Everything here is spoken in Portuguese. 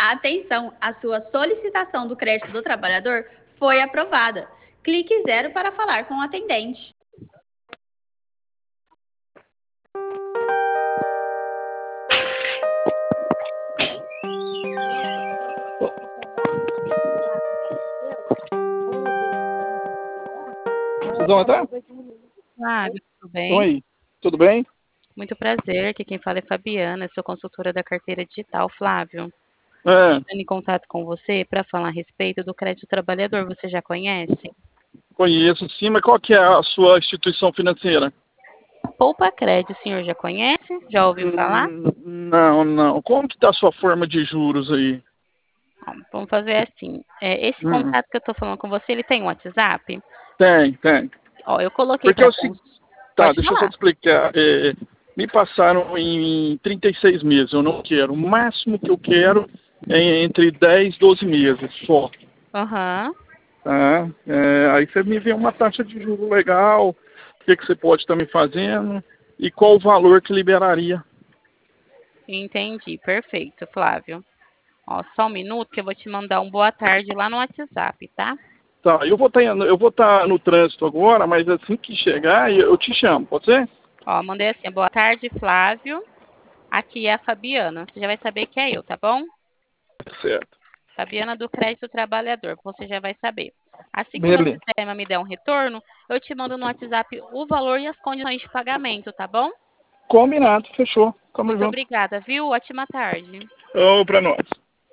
Atenção, a sua solicitação do crédito do trabalhador foi aprovada. Clique 0 para falar com o atendente. Vocês vão entrar? Flávio, tudo Estão bem? aí. Tudo bem? Muito prazer, que quem fala é Fabiana, sou consultora da carteira digital, Flávio. É, Entrando em contato com você para falar a respeito do crédito trabalhador, você já conhece? conheço sim, mas qual que é a sua instituição financeira? Poupa Crédito, o senhor já conhece? Já ouviu falar? Não. Como que está a sua forma de juros aí? Ó, vamos fazer assim. Esse Hum, contato que eu estou falando com você, ele tem um WhatsApp? tem. Ó, eu coloquei Porque é para... o seguinte, tá, Pode deixa eu só falar. te explicar. Me passaram em 36 meses, eu não quero. O máximo que eu quero é entre 10 e 12 meses só. Aham, Tá? Aí você me vê uma taxa de juros legal, o que você pode estar me fazendo e qual o valor que liberaria. entendi. Perfeito, Flávio. Ó, só um minuto que eu vou te mandar um boa tarde lá no WhatsApp, tá? Tá, eu vou estar no trânsito agora, mas assim que chegar eu te chamo, pode ser? Ó, mandei assim, boa tarde, Flávio. Aqui é a Fabiana. Você já vai saber que é eu, tá bom? Certo. Fabiana do Crédito Trabalhador, você já vai saber. Assim que o meu Beleza. sistema me der um retorno, eu te mando no WhatsApp o valor e as condições de pagamento, tá bom? Combinado, fechou. Tamo Muito junto. obrigada, viu? Ótima tarde. Ô, pra nós.